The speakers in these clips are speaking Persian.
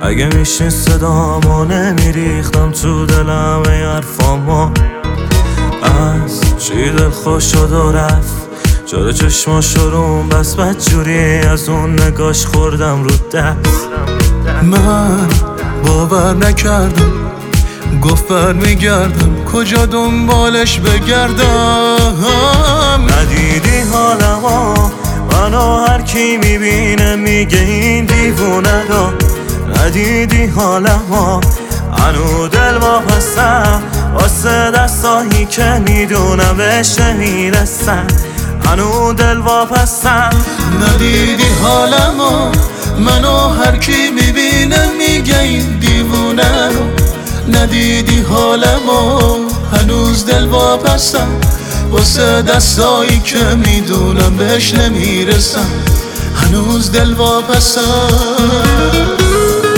اگه میشه صدامو نمیریختم تو دلم ای حرفامو. از چی دل خوش شد و رفت، جلو چشماشو روم بس بدجوری از اون نگاش خوردم رو دست. من باور نکردم، گفت برمیگردم، کجا دنبالش بگردم. ندیدی حالمو، منو هر کی میبینه میگه این دیوونه رو. ندیدی حالمو، هنو دل واپسم واسه دستایی که میدونم بهش نمیرسم. هنو دل واپسم. ندیدی حالمو، منو هر کی میبینه میگه این دیوونه رو. ندیدی حالمو، هنوز دل واپسم واسه دستایی که میدونم بهش نمیرسم. هنوز دل واپسم.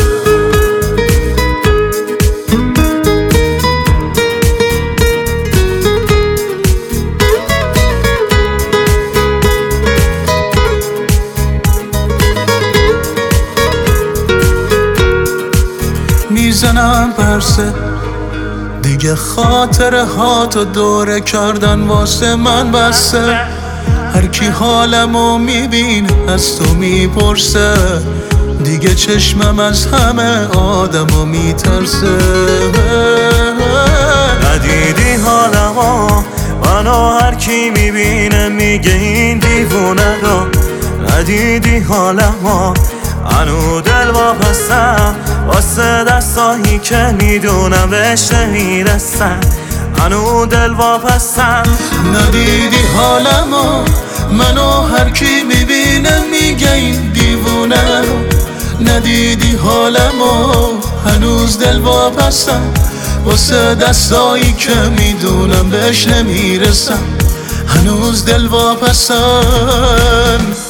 میزنم پرسه دیگه، خاطره ها تو دوره کردن واسه من بسه. هر کی حالمو میبینه از تو میپرسه، دیگه چشمم از همه آدمو میترسه. ندیدی حالمو، منو هر کی میبینه میگه این دیوونه رو. ندیدی حالمو، هنو دل واپسم واسه دستایی که میدونم بهش نمیرسم. هنو دل واپسم. ندیدی حالمو، منو هر کی میبینه میگه این دیوونه رو. ندیدی حالمو، هنوز دل واپسم واسه دستایی که میدونم بهش نمیرسم. هنوز دل واپسم.